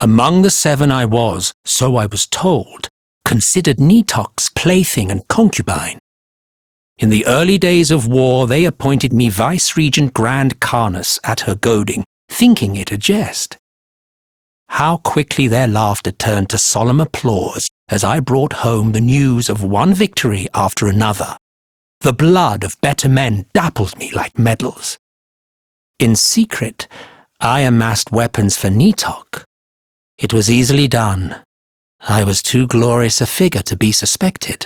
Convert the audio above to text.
Among the 7 I was, so I was told, considered Netok's plaything and concubine. In the early days of war, they appointed me Vice-Regent Grand Carnus at her goading, thinking it a jest. How quickly their laughter turned to solemn applause as I brought home the news of one victory after another. The blood of better men dappled me like medals. In secret, I amassed weapons for Netok. It was easily done. I was too glorious a figure to be suspected.